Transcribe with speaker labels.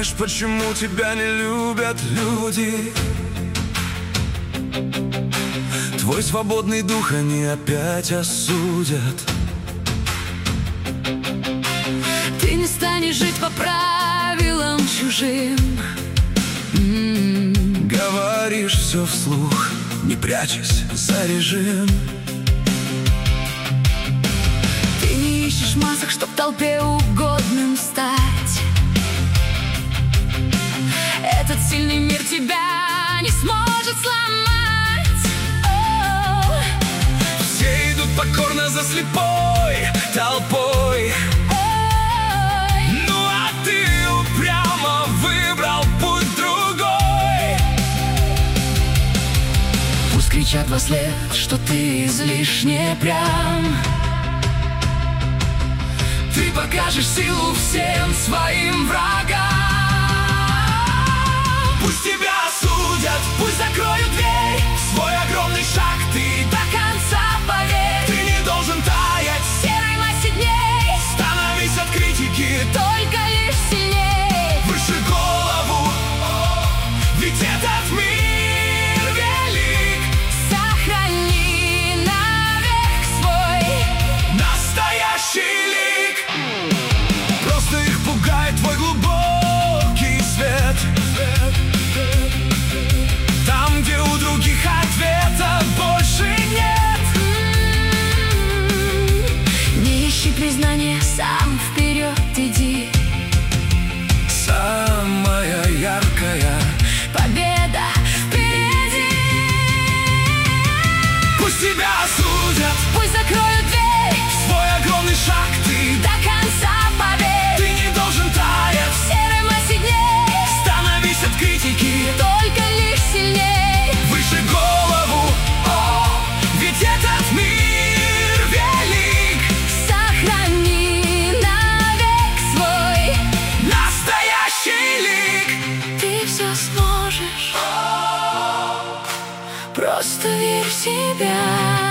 Speaker 1: знаешь, почему тебя не любят люди? Твой свободный дух они опять осудят.
Speaker 2: Ты не станешь жить по правилам чужим.
Speaker 1: Говоришь все вслух, не прячась за режим.
Speaker 2: Ты не ищешь масок, чтоб толпе угодным стать. Этот сильный мир тебя не сможет сломать.
Speaker 1: Все идут покорно за слепой толпой. Ну а ты упрямо выбрал путь другой.
Speaker 2: Пусть кричат вослед, что ты излишне прям.
Speaker 1: Ты покажешь силу всем своим врагам. Пусть тебя осудят, пусть закроют дверь. В свой огромный шаг ты до конца поверь. Ты не должен таять в серой массе дней. Становись от критики
Speaker 2: Только лишь сильней.
Speaker 1: выше голову, ведь этот мир велик.
Speaker 2: Сохрани навек свой
Speaker 1: Настоящий лик. Просто их пугает твой глубокий свет. Там, где у других ответа больше нет.
Speaker 2: Не ищи признания, сам вперед иди.
Speaker 1: Самая яркая
Speaker 2: Победа впереди.
Speaker 1: пусть тебя осудят,
Speaker 2: Пусть закроют дверь.
Speaker 1: в свой огромный шаг ты
Speaker 2: До конца поверь.
Speaker 1: Ты не должен таять
Speaker 2: В серой массе дней.
Speaker 1: Становись от критики
Speaker 2: Только лишь сильней.
Speaker 1: выше голову, ведь этот мир велик.
Speaker 2: Сохрани навек свой
Speaker 1: Настоящий лик.
Speaker 2: Ты все сможешь. Просто верь в себя.